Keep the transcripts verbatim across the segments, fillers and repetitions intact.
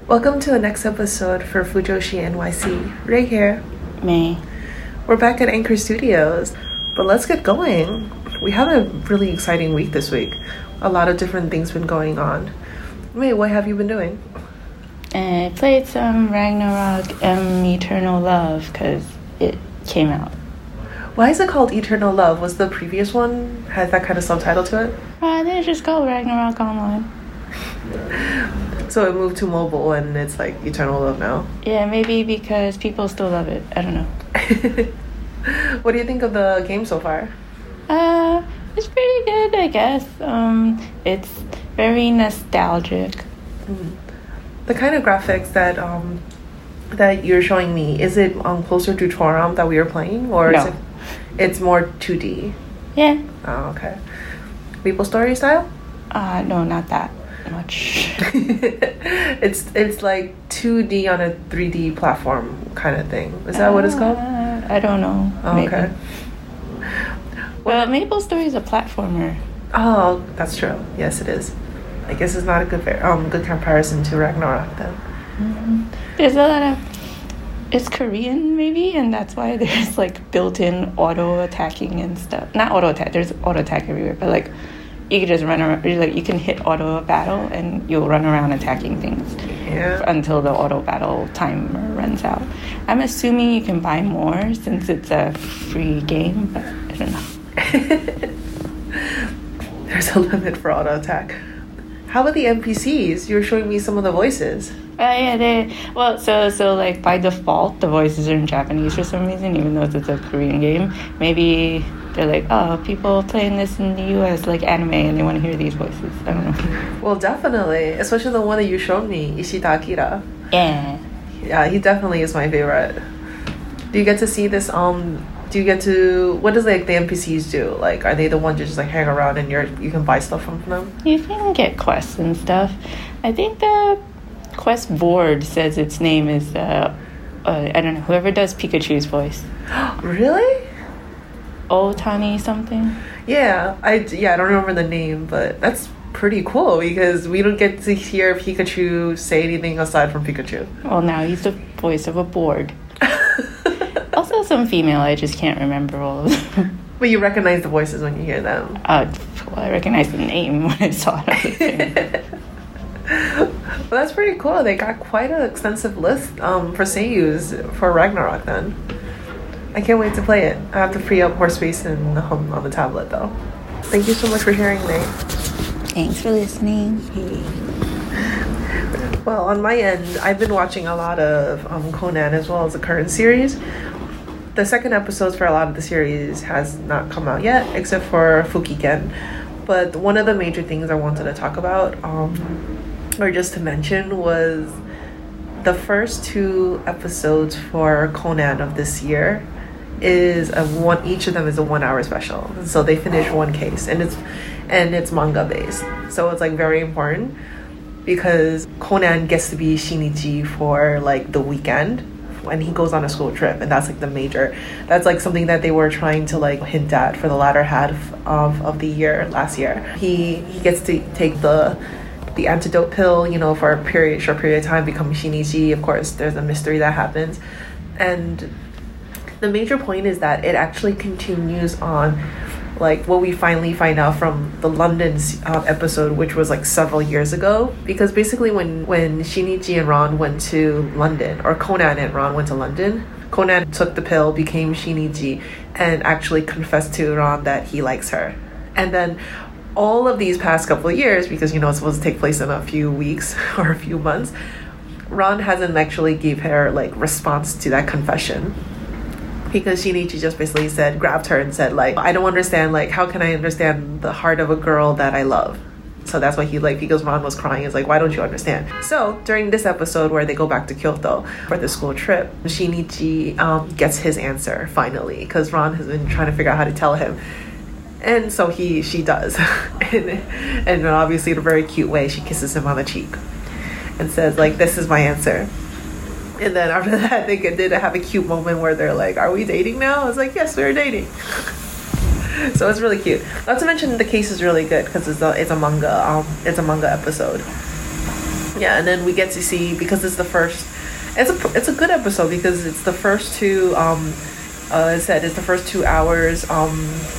Welcome to the next episode for Fujoshi N Y C. Ray here. Me. We're back at Anchor Studios, but let's get going. We had a really exciting week this week. A lot of different things been going on. May, what have you been doing? I played some Ragnarok and Eternal Love because it came out. Why is it called Eternal Love? Was the previous one, has that kind of subtitle to it? Uh, they just called Ragnarok Online. So it moved to mobile and it's like Eternal Love now? Yeah, maybe because people still love it. I don't know. What do you think of the game so far? Uh, it's pretty good, I guess. Um, it's very nostalgic. Mm. The kind of graphics that um that you're showing me, is it um closer to Toram that we were playing, or no. is it? It's more two D. Yeah. Oh, okay. Maple Story style? Uh, no, not that much. it's it's like two D on a three D platform kind of thing. Is that uh, what it's called? I don't know. Oh, okay. Well, Maple Story is a platformer. Oh, that's true. Yes, it is. I guess it's not a good um good comparison to Ragnarok then. Mm-hmm. There's a lot of it's Korean maybe, and that's why there's like built-in auto attacking and stuff. Not auto attack. There's auto attack everywhere, but like you can just run around. Like you can hit auto battle, and you'll run around attacking things yeah. until the auto battle timer runs out. I'm assuming you can buy more since it's a free game, but I don't know. There's a limit for auto attack. How about the N P Cs? You were showing me some of the voices. Oh uh, yeah, they well, so so like by default, the voices are in Japanese for some reason, even though it's a Korean game. Maybe they're like, oh, people playing this in the U S like anime, and they want to hear these voices. I don't know. Well, definitely, especially the one that you showed me, Ishita Akira. Yeah. Yeah, he definitely is my favorite. Do you get to see this? Um, do you get to? What does like the N P Cs do? Like, are they the ones you just like hang around and you're you can buy stuff from them? You can get quests and stuff. I think the quest board says its name is uh, uh I don't know, whoever does Pikachu's voice. Really? Otani something. Yeah, I yeah I don't remember the name, but that's pretty cool because we don't get to hear Pikachu say anything aside from Pikachu. Well, now he's the voice of a board. Also some female, I just can't remember all of them. But you recognize the voices when you hear them. Uh, well, I recognize the name when I saw it on the thing. Well, that's pretty cool. They got quite an extensive list um, for seiyus for Ragnarok then. I can't wait to play it. I have to free up more space in the home on the tablet though. Thank you so much for hearing me. Thanks for listening. Well, on my end, I've been watching a lot of um, Conan as well as the current series. The second episodes for a lot of the series has not come out yet, except for Fukigen. But one of the major things I wanted to talk about, um, or just to mention, was the first two episodes for Conan of this year is a one. Each of them is a one-hour special, and so they finish one case, and it's and it's manga based. So it's like very important because Conan gets to be Shinichi for like the weekend when he goes on a school trip, and that's like the major that's like something that they were trying to like hint at for the latter half of, of the year last year. He he gets to take the the antidote pill, you know, for a period short period of time, become Shinichi. Of course there's a mystery that happens, and the major point is that it actually continues on like what we finally find out from the London uh, episode, which was like several years ago. Because basically when, when Shinichi and Ron went to London, or Conan and Ron went to London, Conan took the pill, became Shinichi, and actually confessed to Ron that he likes her. And then all of these past couple of years, because, you know, it's supposed to take place in a few weeks or a few months, Ron hasn't actually gave her like response to that confession. Because Shinichi just basically said, grabbed her and said, like, I don't understand, like, how can I understand the heart of a girl that I love? So that's why he, like, because Ron was crying, is like, why don't you understand? So during this episode where they go back to Kyoto for the school trip, Shinichi um, gets his answer, finally, because Ron has been trying to figure out how to tell him. And so he, she does. and, and obviously in a very cute way, she kisses him on the cheek and says, like, this is my answer. And then after that, they did have a cute moment where they're like, are we dating now? I was like, yes, we're dating. So it's really cute. Not to mention the case is really good because it's a, it's a manga um, it's a manga episode. Yeah, and then we get to see, because it's the first, it's a it's a good episode because it's the first two. Um, uh, it said it's the first two hours. Um,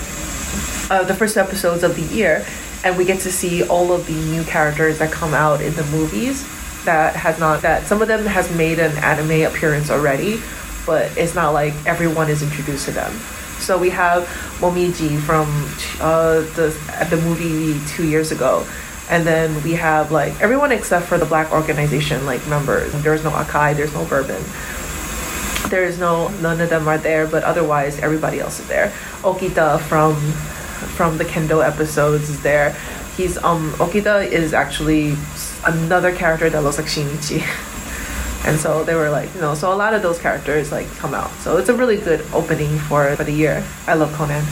uh, the first episodes of the year, and we get to see all of the new characters that come out in the movies. That has not that some of them has made an anime appearance already, but it's not like everyone is introduced to them. So we have Momiji from uh, the the movie two years ago. And then we have like everyone except for the black organization like members. There's no Akai, there's no Bourbon. There's no none of them are there, but otherwise everybody else is there. Okita from from the Kendo episodes is there. He's um Okita is actually another character that looks like Shinichi. And so they were like, you know, so a lot of those characters like come out. So it's a really good opening for, for the year. I love Conan.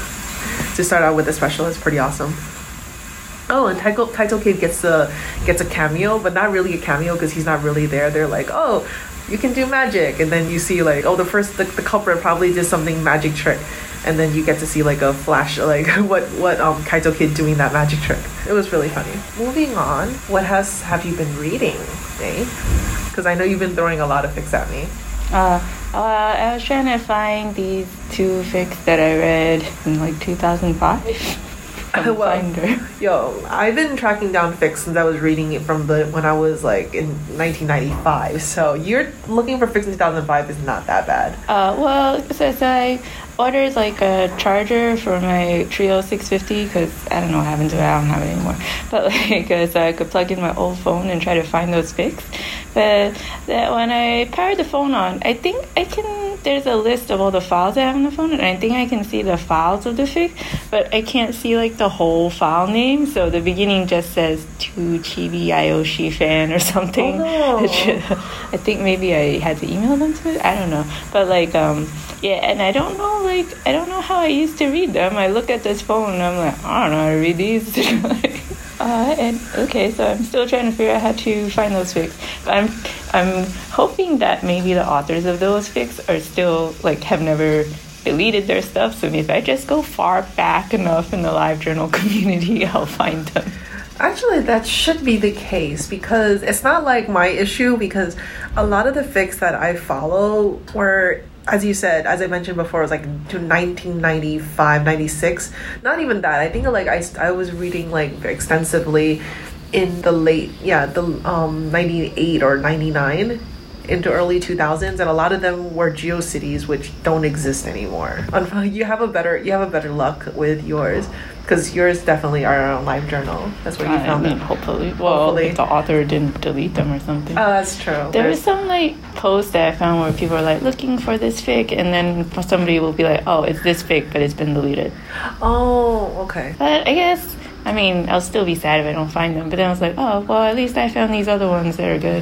To start out with the special is pretty awesome. Oh, and Taito, Taito Kid gets a gets a cameo, but not really a cameo because he's not really there. They're like, oh, you can do magic, and then you see like, oh, the first the, the culprit probably did something magic trick, and then you get to see like a flash, like what what um Kaito Kid doing that magic trick. It was really funny. Moving on, what has have you been reading, May? Because I know you've been throwing a lot of fics at me. Uh, uh, I was trying to find these two fics that I read in like two thousand five. Well, yo, I've been tracking down fics since I was reading it from the when I was like in nineteen ninety-five. So you're looking for fics in two thousand five is not that bad. Uh, well, so, so I ordered like a charger for my Trio six fifty because I don't know what happened to it. I don't have it anymore. But like, uh, so I could plug in my old phone and try to find those fics. But that when I powered the phone on, I think I can. There's a list of all the files I have on the phone, and I think I can see the files of the fic, but I can't see like the whole file name. So the beginning just says to Chibi Ayoshi fan or something. Oh, no. I think maybe I had to email them to it. I don't know, but like um yeah, and I don't know like I don't know how I used to read them. I look at this phone and I'm like, I don't know how to read these. Uh, and okay, so I'm still trying to figure out how to find those fics. I'm I'm hoping that maybe the authors of those fics are still like have never deleted their stuff. So if I just go far back enough in the LiveJournal community, I'll find them. Actually, that should be the case because it's not like my issue because a lot of the fics that I follow were, as you said, as I mentioned before, it was like to nineteen ninety-five, ninety-six. Not even that. I think like I, I was reading like extensively in the late, yeah, the um ninety-eight or ninety-nine into early two thousands, and a lot of them were GeoCities, which don't exist anymore. You have a better, you have a better luck with yours. Because yours definitely are on LiveJournal. That's where you I found mean, them. Hopefully. Well, hopefully. if the author didn't delete them or something. Oh, that's true. There There's... was some, like, post that I found where people are, like, looking for this fic, and then somebody will be like, oh, it's this fic, but it's been deleted. Oh, okay. But I guess, I mean, I'll still be sad if I don't find them. But then I was like, oh, well, at least I found these other ones that are good.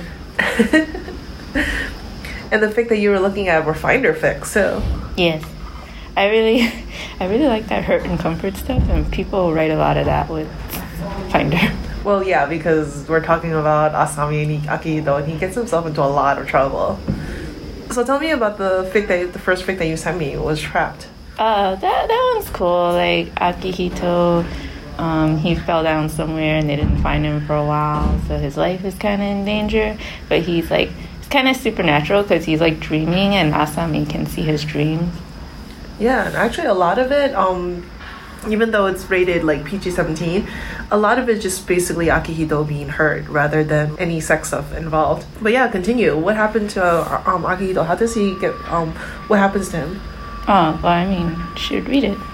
And the fic that you were looking at were Finder fics, so... Yes. I really, I really like that hurt and comfort stuff, and people write a lot of that with Finder. Well, yeah, because we're talking about Asami and Akihito, and he gets himself into a lot of trouble. So tell me about the fic that the first fic that you sent me was Trapped. Uh, that that one's cool. Like Akihito, um, he fell down somewhere and they didn't find him for a while, so his life is kind of in danger. But he's like, it's kind of supernatural because he's like dreaming, and Asami can see his dreams. Yeah, and actually a lot of it, um, even though it's rated like P G seventeen, a lot of it is just basically Akihito being hurt rather than any sex stuff involved. But yeah, continue. What happened to uh, um, Akihito? How does he get, um, what happens to him? Oh, well, I mean, you should read it.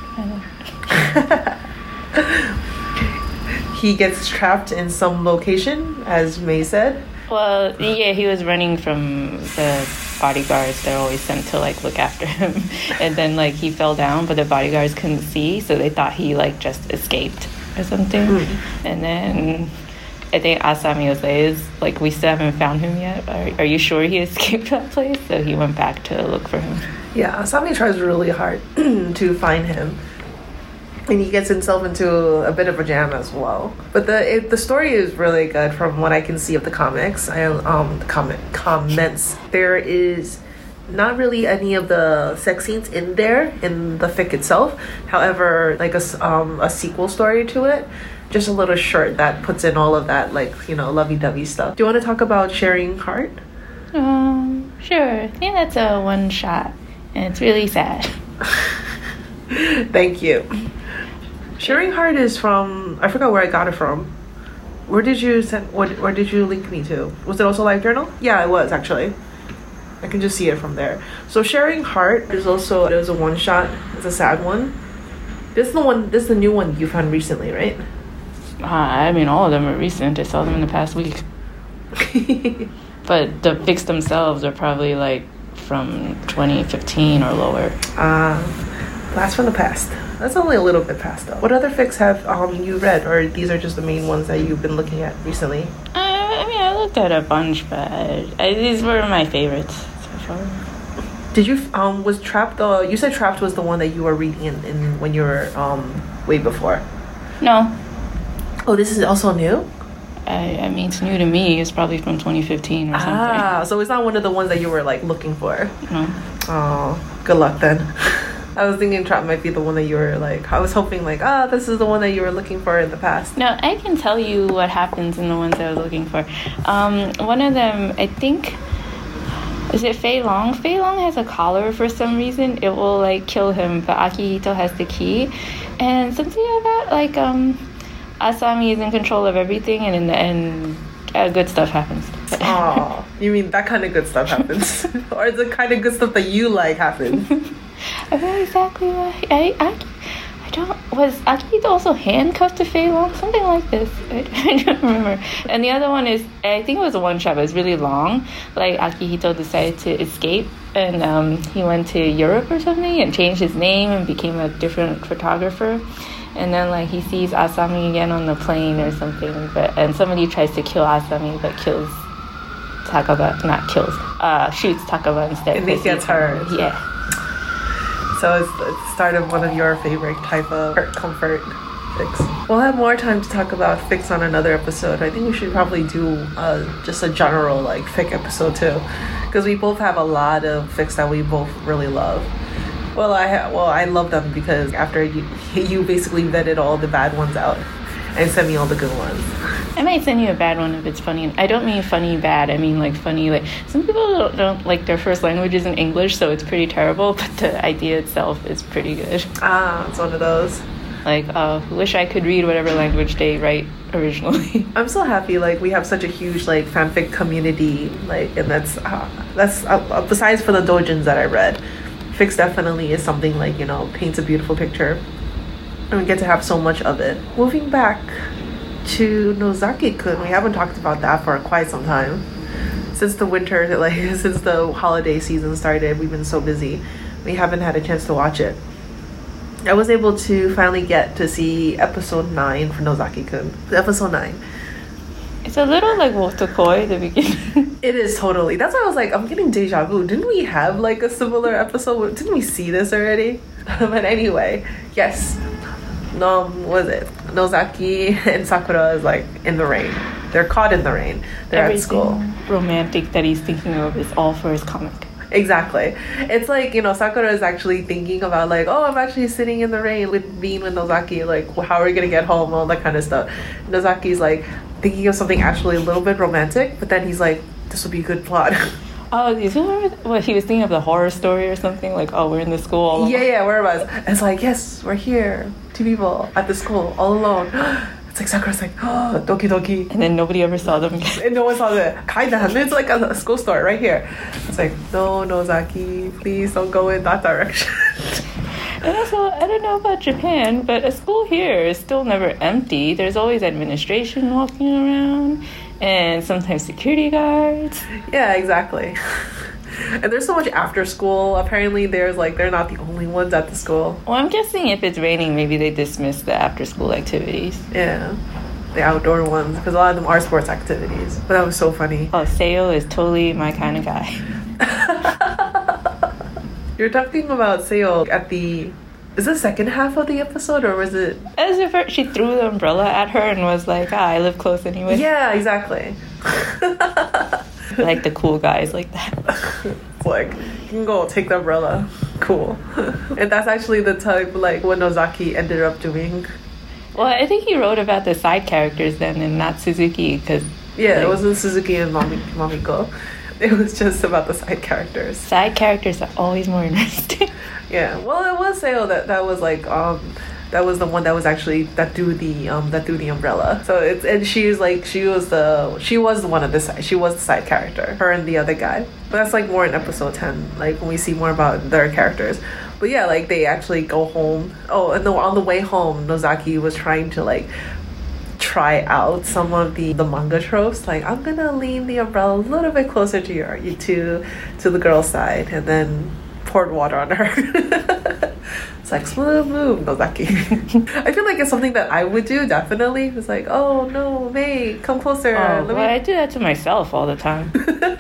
He gets trapped in some location, as May said. Well, yeah, he was running from the bodyguards. They're always sent to like look after him, and then like he fell down, but the bodyguards couldn't see, so they thought he like just escaped or something. Mm. And then I think Asami was like, is, like, we still haven't found him yet. Are, are you sure he escaped that place? So he went back to look for him. Yeah, Asami tries really hard to find him. And he gets himself into a bit of a jam as well. But the it, the story is really good from what I can see of the comics. I um the comment comments. There is not really any of the sex scenes in there in the fic itself. However, like a um a sequel story to it just a little shirt that puts in all of that, like, you know, lovey-dovey stuff. Do you want to talk about Sharing Heart? Um, sure. I think that's a one shot, and it's really sad. Thank you. Sharing Heart is from, I forgot where I got it from. Where did you send, what, where did you link me to? Was it also LiveJournal? Yeah, it was, actually. I can just see it from there. So Sharing Heart is also, it was a one shot. It's a sad one. This is the one, this is the new one you found recently, right? Uh, I mean, all of them are recent. I saw them in the past week. But the fics themselves are probably like from twenty fifteen or lower. Ah, uh, blast from the past. That's only a little bit past though. What other fics have um you read, or these are just the main ones that you've been looking at recently? Uh, I mean, I looked at a bunch, but I, these were my favorites so far. Did you um was Trapped? Uh, you said Trapped was the one that you were reading in, in when you were um way before. No. Oh, this is also new? I, I mean, it's new to me. It's probably from twenty fifteen or something. Ah, so it's not one of the ones that you were like looking for. No. Oh, good luck then. I was thinking Trap might be the one that you were like, I was hoping like, ah, oh, this is the one that you were looking for in the past. No, I can tell you what happens in the ones I was looking for. Um, one of them, I think, is it Fei Long? Fei Long has a collar for some reason. It will like kill him, but Akihito has the key. And something about like, um, Asami is in control of everything, and in the end, uh, good stuff happens. Oh, you mean that kind of good stuff happens? Or the kind of good stuff that you like happens? I know exactly what I, I, I don't, was Akihito also handcuffed to Fei Long? Something like this. I, I don't remember. And the other one is, I think it was a one shot, but it's really long. Like Akihito decided to escape, and um, he went to Europe or something and changed his name and became a different photographer. And then like he sees Asami again on the plane or something, but and somebody tries to kill Asami but kills Takaba, not kills, uh, shoots Takaba instead. And he gets hurt. Yeah. So it's, it's the start of one of your favorite type of comfort fics. We'll have more time to talk about fics on another episode. I think we should probably do uh, just a general like fic episode too, because we both have a lot of fics that we both really love. Well, I ha- well I love them because after you you basically vetted all the bad ones out and sent me all the good ones. I might send you a bad one if it's funny. I don't mean funny bad. I mean like funny like some people don't, don't like their first language isn't English, so it's pretty terrible. But the idea itself is pretty good. Ah, it's one of those. Like, uh, wish I could read whatever language they write originally. I'm so happy. Like we have such a huge like fanfic community. Like, and that's uh, that's uh, besides for the doujins that I read. Fics definitely is something like, you know, paints a beautiful picture, and we get to have so much of it. Moving back to Nozaki-kun, we haven't talked about that for quite some time. Since the winter, like since the holiday season started, we've been so busy. We haven't had a chance to watch it. I was able to finally get to see episode nine for Nozaki-kun. Episode nine. It's a little like Wotakoi, the beginning. It is totally. That's why I was like, I'm getting deja vu. Didn't we have like a similar episode? Didn't we see this already? But anyway, yes. No, what is it? Nozaki and Sakura is like in the rain. They're caught in the rain. They're Everything at school. Romantic that he's thinking of is all for his comic. Exactly. It's like, you know, Sakura is actually thinking about like, oh, I'm actually sitting in the rain with being with Nozaki, like how are we gonna get home, all that kind of stuff. Nozaki's like thinking of something actually a little bit romantic, but then he's like, this would be a good plot. Oh, do you remember what he was thinking of, the horror story or something? Like, oh, we're in the school all alone. Yeah, yeah, where was? It's like, yes, we're here, two people at the school all alone. It's like Sakura's like, oh, doki doki. And then nobody ever saw them again. And no one saw the Kaidan. It's like a, a school store right here. It's like, no, Nozaki, please don't go in that direction. And also, I don't know about Japan, but a school here is still never empty. There's always administration walking around, and sometimes security guards. Yeah, exactly. And there's so much after school. Apparently, there's like they're not the only ones at the school. Well, I'm guessing if it's raining, maybe they dismiss the after school activities. Yeah, the outdoor ones, because a lot of them are sports activities. But that was so funny. Oh, Seo is totally my kind of guy. You're talking about Seo at the... Is the second half of the episode, or was it... As if her, she threw the umbrella at her and was like, ah, I live close anyway. Yeah, exactly. Like the cool guys like that. It's like, you can go take the umbrella. Cool. And that's actually the type, like, what Nozaki ended up doing. Well, I think he wrote about the side characters then, and not Suzuki, because Yeah, like, it wasn't Suzuki and Mami, Mamiko. It was just about the side characters. Side characters are always more interesting. Yeah, well, it was Seo that that was like um that was the one that was actually that threw the um that threw the umbrella. So it's and she's like she was the she was the one of the side she was the side character. Her and the other guy. But that's like more in episode ten, like when we see more about their characters. But yeah, like they actually go home. Oh, and the, on the way home, Nozaki was trying to like try out some of the the manga tropes. Like, I'm gonna lean the umbrella a little bit closer to your you to to the girl's side, and then poured water on her. It's like, smooth move, Nozaki. I feel like it's something that I would do, definitely. It's like, oh no, May, come closer. Oh, Let well, me... I do that to myself all the time.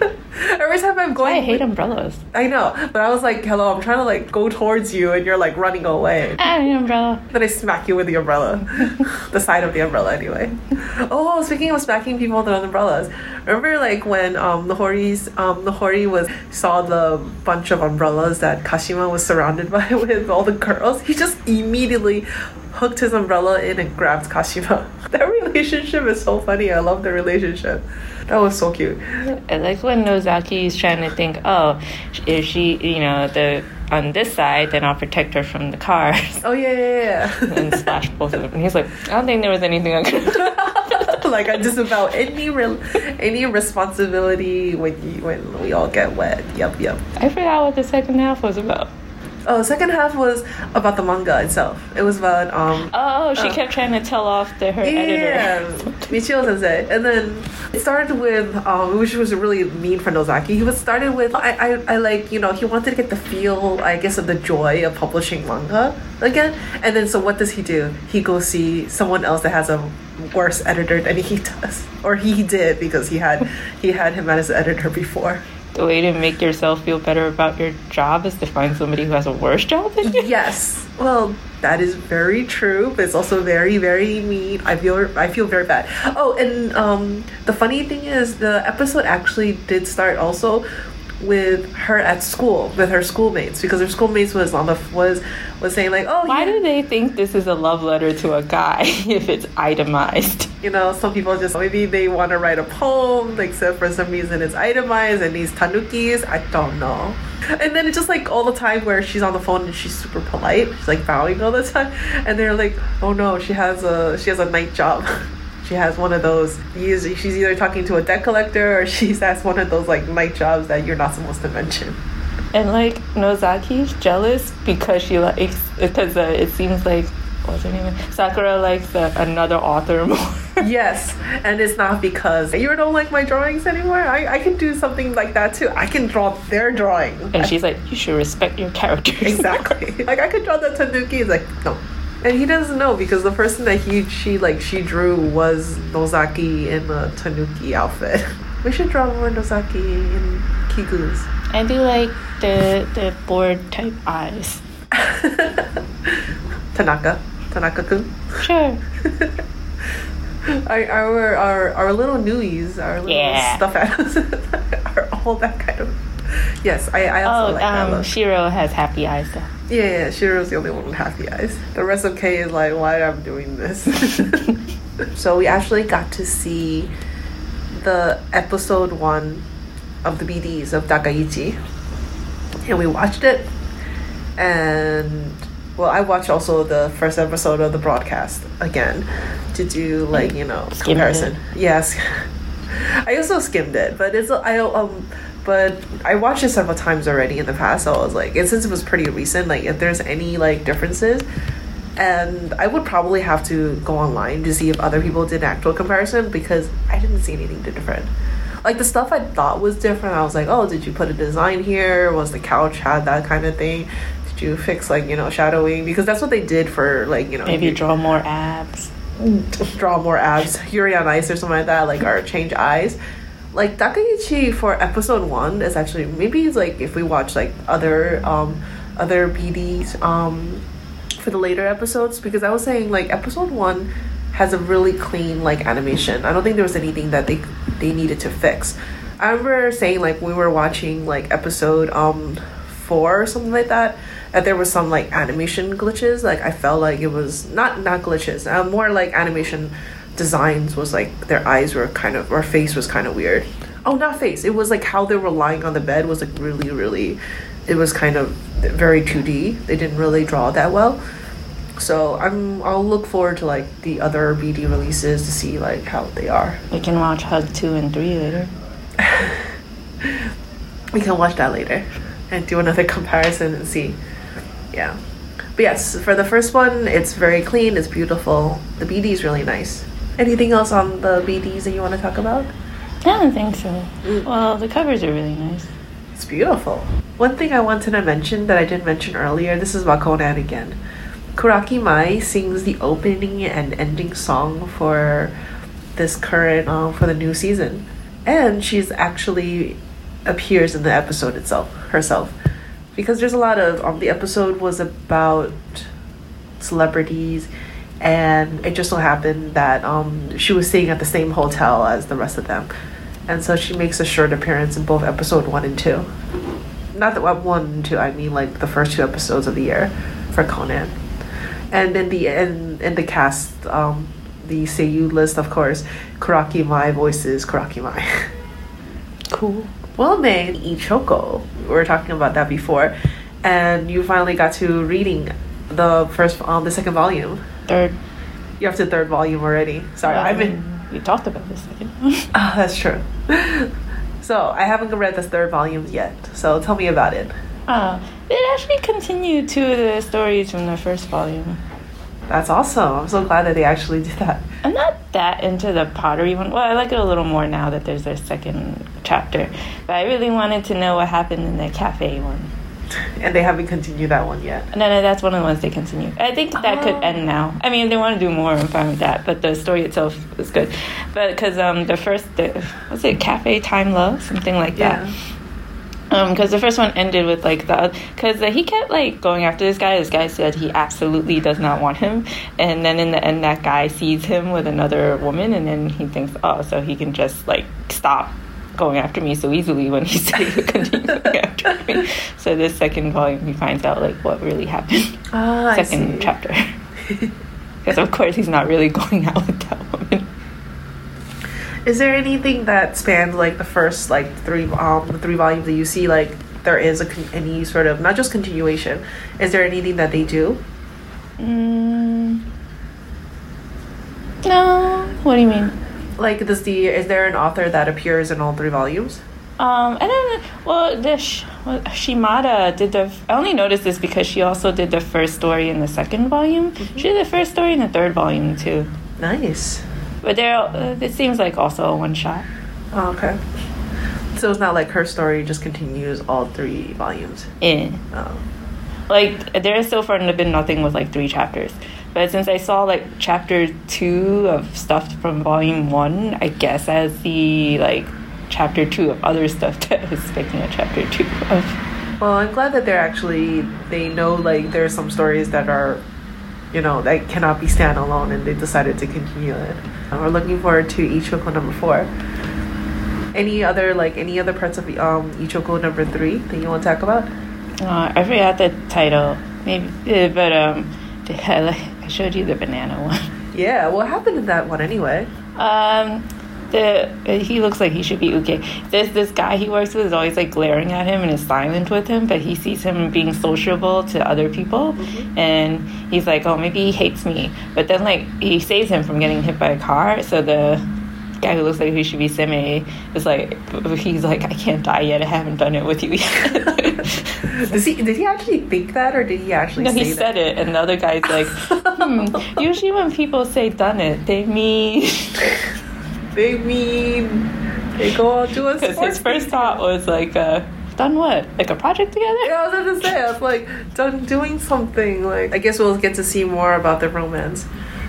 Every time I'm going, I hate umbrellas. I know, but I was like, hello, I'm trying to like go towards you, and you're like running away. I need an umbrella. Then I smack you with the umbrella, the side of the umbrella, anyway. Oh, speaking of smacking people with umbrellas, remember like when um Nohori's um Nohori was saw the bunch of umbrellas that Kashima was surrounded by with all the girls? He just immediately hooked his umbrella in and grabbed Kashima. That relationship is so funny. I love the relationship. That was so cute. I like when Nozaki is trying to think, oh, if she, you know, the on this side, then I'll protect her from the cars. Oh yeah, yeah, yeah. And slash both of them. And he's like, I don't think there was anything I could do. Like I disavow any real any responsibility when you when we all get wet. Yep, yep. I forgot what the second half was about. Oh, the second half was about the manga itself. It was about um. Oh, she uh, kept trying to tell off the her yeah, editor. Michio Sensei, and then it started with um, which was really mean for Nozaki. He was started with I, I I like you know he wanted to get the feel I guess of the joy of publishing manga again, and then so what does he do? He goes see someone else that has a worse editor than he does, or he did because he had he had him as an editor before. The way to make yourself feel better about your job is to find somebody who has a worse job than you. Yes. Well, that is very true, but it's also very, very mean. I feel I feel very bad. Oh, and um, the funny thing is, the episode actually did start also with her at school with her schoolmates, because her schoolmates was on the was was saying like, oh, why yeah. do they think this is a love letter to a guy if it's itemized? You know, some people just maybe they want to write a poem, except for some reason it's itemized and these tanukis. I don't know. And then it's just like all the time where she's on the phone and she's super polite. She's like bowing all the time, and they're like, oh no, she has a she has a night job. She has one of those, she's either talking to a debt collector or she's has one of those like night jobs that you're not supposed to mention. And like Nozaki's jealous because she likes, because uh, it seems like, what's her name? Sakura likes uh, another author more. Yes, and it's not because you don't like my drawings anymore. I, I can do something like that too. I can draw their drawing. And she's like, you should respect your characters. Exactly. Like I could draw the Tanuki. He's like, no. And he doesn't know because the person that he she like she drew was Nozaki in a Tanuki outfit. We should draw more Nozaki in Kigu's. I do like the the bored type eyes. Tanaka, Tanaka-kun. Sure. our, our our our little newies, our little Yeah. stuffed animals are all that kind of. Yes, I I also Oh, like that um, look. Shiro has happy eyes though. Yeah, yeah, Shiro's the only one with happy eyes. The rest of K is like, why am I doing this? So we actually got to see the episode one of the B Ds of Takaichi. And we watched it. And, well, I watched also the first episode of the broadcast again to do, like, you know, Skimmed comparison. it. Yes. I also skimmed it, but it's, I, um... But I watched it several times already in the past, so I was like, and since it was pretty recent, like if there's any like differences, and I would probably have to go online to see if other people did actual comparison, because I didn't see anything different. Like the stuff I thought was different, I was like, oh, did you put a design here? Was the couch had that kind of thing? Did you fix like, you know, shadowing? Because that's what they did for like, you know, Maybe you, draw more abs. draw more abs, Yuri on Ice or something like that, like or change eyes. Like Takaichi for episode one is actually maybe it's like if we watch like other um other B Ds um for the later episodes, because I was saying like episode one has a really clean like animation. I don't think there was anything that they they needed to fix. I remember saying like we were watching like episode um four or something like that, and there was some like animation glitches. Like I felt like it was not not glitches, uh, more like animation designs was like their eyes were kind of, or face was kind of weird. Oh, not face. It was like how they were lying on the bed was like really, really, it was kind of very two D. They didn't really draw that well. So I'm, I'll look forward to like the other B D releases to see like how they are. We can watch Hug two and three later. We can watch that later and do another comparison and see. Yeah. But yes, for the first one, it's very clean, it's beautiful. The B D is really nice. Anything else on the B Ds that you want to talk about? I don't think so. Mm. Well, the covers are really nice. It's beautiful. One thing I wanted to mention that I didn't mention earlier, this is about Conan again. Kuraki Mai sings the opening and ending song for this current, um, for the new season. And she's actually appears in the episode itself, herself. Because there's a lot of, um, the episode was about celebrities, and it just so happened that um, she was staying at the same hotel as the rest of them. And so she makes a short appearance in both episode one and two. Not the one and two, I mean like the first two episodes of the year for Conan. And in the in, in the cast, um, the Seiyu list, of course, Kuraki Mai voices Kuraki Mai. Cool. Well made, Ichoko. We were talking about that before, and you finally got to reading the first, um, the second volume. Third. You're up to third volume already. Sorry, well, I've been. We talked about this second. Oh, that's true. So I haven't read the third volume yet. So tell me about it. Oh, it actually continued two of the stories from the first volume. That's awesome. I'm so glad that they actually did that. I'm not that into the pottery one. Well, I like it a little more now that there's a second chapter. But I really wanted to know what happened in the cafe one. And they haven't continued that one yet. No, no, that's one of the ones they continue. I think that oh. could end now. I mean, if they want to do more, I'm fine with that. But the story itself is good. But because um, the first, the, what's it, Cafe Time Love? Something like that. Yeah. Um, because the first one ended with like the, because he kept like going after this guy. This guy said he absolutely does not want him, and then in the end, that guy sees him with another woman, and then he thinks, oh, so he can just like stop going after me so easily when he said he would continue going after me. So this second volume, he finds out like what really happened. Ah, second I see. chapter, because of course he's not really going out with that woman. Is there anything that spans like the first like three um the three volumes that you see like there is a con- any sort of not just continuation? Is there anything that they do? Mm, no. What do you mean? Like, does the is there an author that appears in all three volumes? Um, I don't know. Well, the Sh- well, Shimada did the. I only noticed this because she also did the first story in the second volume. Mm-hmm. She did the first story in the third volume too. Nice. But there, uh, it seems like also a one shot. Oh, okay. So it's not like her story just continues all three volumes. Yeah. Oh. Like there has so far been nothing with like three chapters. But since I saw like chapter two of stuff from volume one, I guess as the like chapter two of other stuff that I was expecting a chapter two of. Well, I'm glad that they're actually they know like there are some stories that are, you know, that cannot be standalone, and they decided to continue it. And we're looking forward to Ichoko number four. Any other like any other parts of um Ichoko number three that you want to talk about? Uh, I forgot the title, maybe, uh, but um, I showed you the banana one. Yeah, what happened in that one anyway? Um, the uh, he looks like he should be okay. There's this guy he works with is always like glaring at him and is silent with him, but he sees him being sociable to other people, mm-hmm. and he's like, oh, maybe he hates me. But then like he saves him from getting hit by a car, so the guy who looks like he should be Seme is like, he's like, I can't die yet, I haven't done it with you yet. Does he, did he actually think that, or did he actually no, say that? No, he said it, and the other guy's like, hmm, usually when people say done it, they mean... they mean they go out to a Because his first thought was like, uh, done what? Like a project together? Yeah, I was about to say, I was like, done doing something. Like, I guess we'll get to see more about their romance.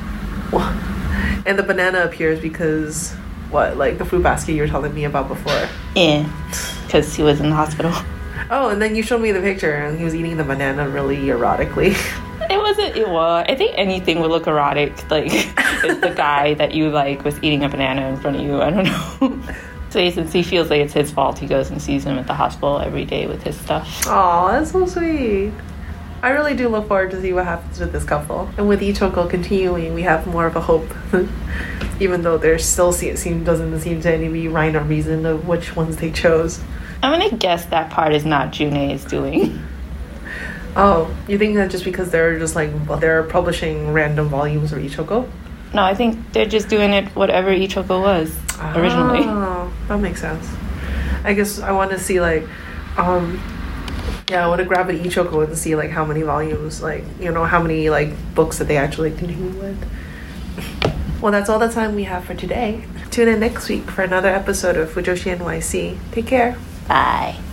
And the banana appears because, what, like the fruit basket you were telling me about before? Yeah, because he was in the hospital. Oh, and then you showed me the picture, and he was eating the banana really erotically. It wasn't, it was, I think anything would look erotic, like, if the guy that you like was eating a banana in front of you, I don't know. So since he feels like it's his fault, he goes and sees him at the hospital every day with his stuff. Oh, that's so sweet. I really do look forward to see what happens with this couple. And with Ichoko continuing, we have more of a hope. Even though there still se- seem, doesn't seem to any rhyme or reason of which ones they chose. I'm gonna guess that part is not June's doing. Oh, you think that just because they're just like, well, they're publishing random volumes of Ichoko? No, I think they're just doing it whatever Ichoko was originally. Oh, that makes sense. I guess I want to see like, um, yeah, I want to grab an Ichoko and see like how many volumes, like, you know, how many like books that they actually continue with. Well, that's all the time we have for today. Tune in next week for another episode of Fujoshi N Y C. Take care. Bye.